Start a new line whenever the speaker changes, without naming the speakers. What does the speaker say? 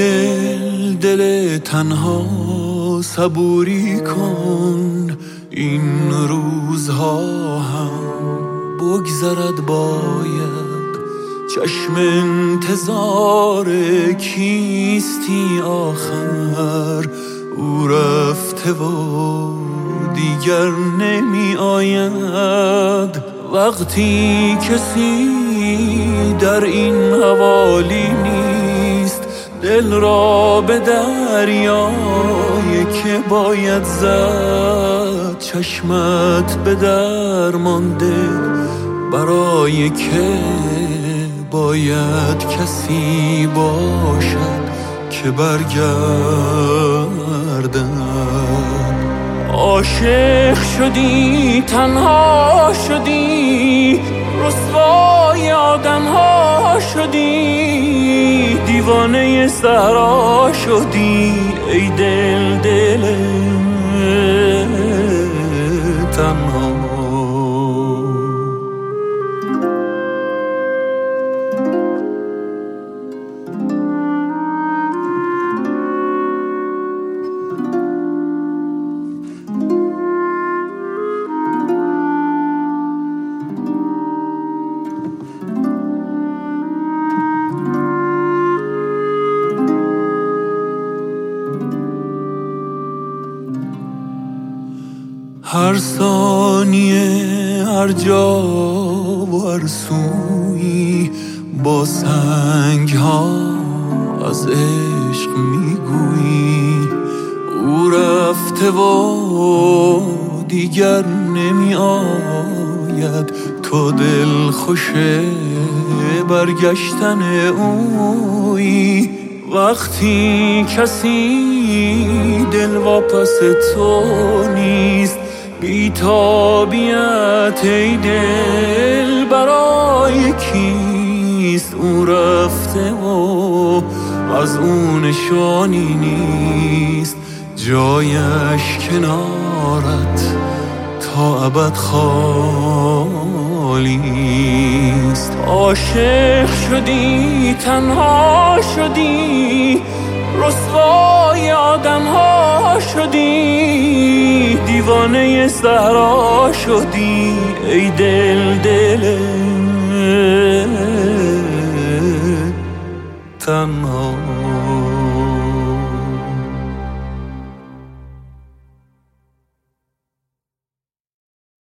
دل دل تنها صبوری کن، این روزها هم بگذرد باید. چشم انتظار کیستی آخر، او رفته و دیگر نمی آید. وقتی کسی در این حوالی نیست، دل را به دریایی که باید زد. چشمت به در مانده برای که باید کسی باشد که برگردد. عاشق شدی تنها شدی، رسوای آدمها شدی، دیوانه صحرا شدی ای دل دل تنها. هر ثانیه هر جا و هر سویی با سنگ ها از عشق میگویی. او رفته و دیگر نمی آید، تو دل خوش برگشتن اویی. وقتی کسی دل واپس تو نیست، بی‌تابیت ای دل برای کیست؟ او رفته و از او نشانی نیست، جایش کنارت تا ابد خالیست. عاشق شدی تنها شدی، رسوای آدمها شدی، دیوانه صحرا شدی ای دل دل تنها.